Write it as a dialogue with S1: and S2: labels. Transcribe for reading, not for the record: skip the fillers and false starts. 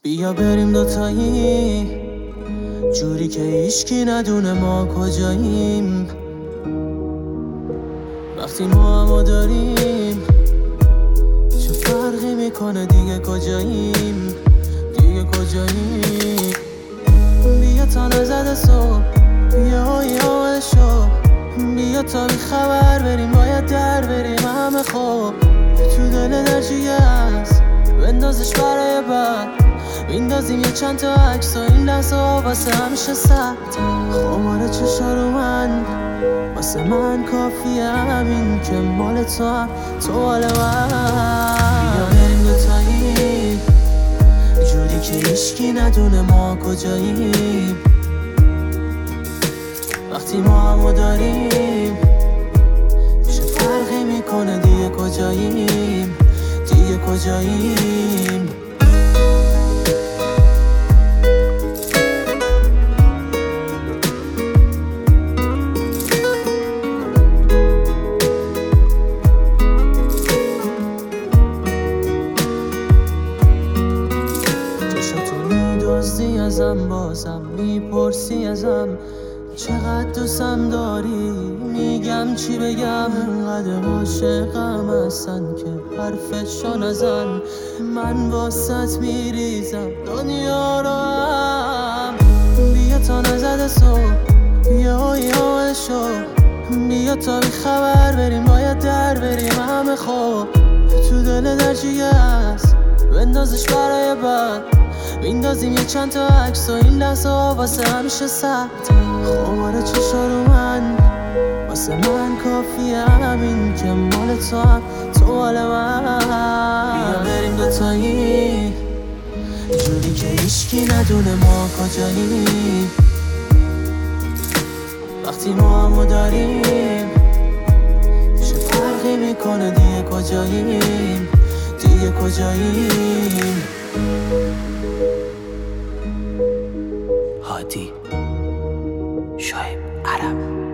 S1: بیا بریم دوتایی جوری که هیچکی ندونه ما کجاییم. وقتی ما همو داریم چه فرقی میکنه دیگه کجاییم، دیگه کجاییم. بیا تا نزده صبح، بیا شو، بیا تا بی خبر بریم، باید در بریم همه خوب. تو دل درجیه هست بندازش برای بعد، بیندازیم یه چند تا عکس و این لحظه ها واسه همیشه ثبت. خمار چشارو من واسه من کافیه، همین که مال تو هم تو مال من. بیا بریم دوتایی جوری که هیچکی ندونه ما کجاییم. وقتی ما همو داریم چه فرقی میکنه دیگه کجاییم، دیگه کجاییم. میدزدی ازم، بازم میپرسی ازم چقدر دوستم داری، میگم چی بگم، انقدر عاشقم هستن که حرفشو نزن. من واسط میریزم دنیا رو هم. بیا تا نزده صبح، بیا شو، بیا تا بی خبر بریم، باید در بریم همه خوب. تو دل درجیه هست بندازش برای بعد، بیندازیم یه چند تا عکس و این لحظه ها واسه همیشه ثبت. خمار چشارو من واسه من کافیه، همین که مال تو هم تو مال من. بیا بریم دوتایی جوری که هیچکی ندونه ما کجاییم. وقتی ما همو داریم چه فرقی میکنه دیگه کجاییم، دیگه کجاییم.
S2: هادی شایب عرب.